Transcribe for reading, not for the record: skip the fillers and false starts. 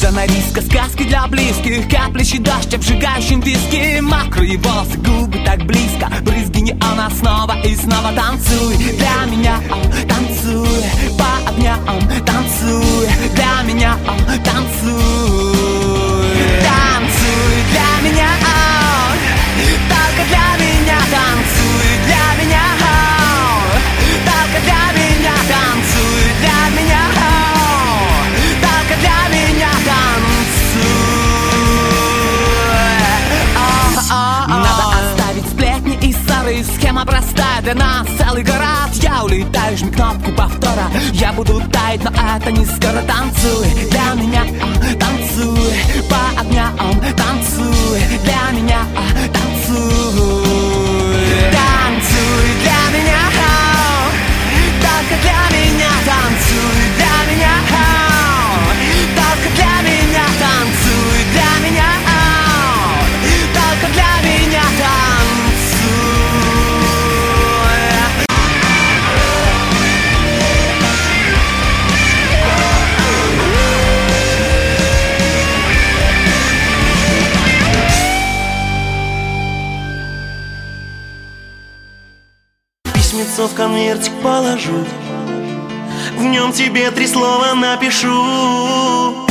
Сценаристка сказки для близких, каплющий дождь, обжигающим виски. Мокрые волосы, губы так близко, брызги неона снова и снова. Танцуй для меня, танцуй по огням, танцуй для меня, танцуй. Танцуй для меня, только для меня. Танцуй для меня, только для меня. Танцуй для меня, только для меня. Танцуй. Надо оставить сплетни и ссоры. Схема простая для нас, целый город. Я улетаю, жми кнопку повтора. Я буду таять, но это не скоро. Танцуй для меня, танцуй по огням, танцуй для меня, танцуй. Танцуй для меня, только для меня. Танцуй для меня, только для меня. Танцуй для меня, только для меня. Танцуй. Письмецо в конвертик положу, в нем тебе 3 слова напишу.